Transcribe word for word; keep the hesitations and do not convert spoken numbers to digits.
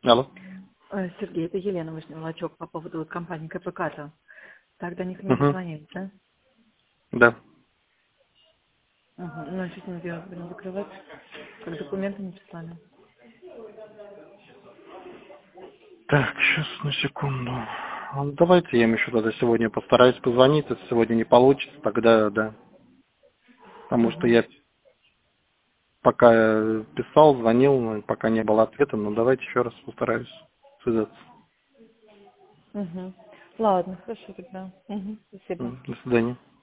Алло. Э, Сергей, это Елена Вышневолочок по поводу вот компании КПК-то. Так до них мне Угу. дозвонились, да? Да. Угу. Ну, чуть не делать, будем закрывать, как документы не прислали. Так, сейчас, на секунду. Ну, давайте я им еще тогда сегодня постараюсь позвонить. Если сегодня не получится, тогда да. Потому что Угу. я пока писал, звонил, но пока не было ответа. Но давайте еще раз постараюсь связаться. Угу. Ладно, хорошо тогда. Угу. Спасибо. М, До свидания.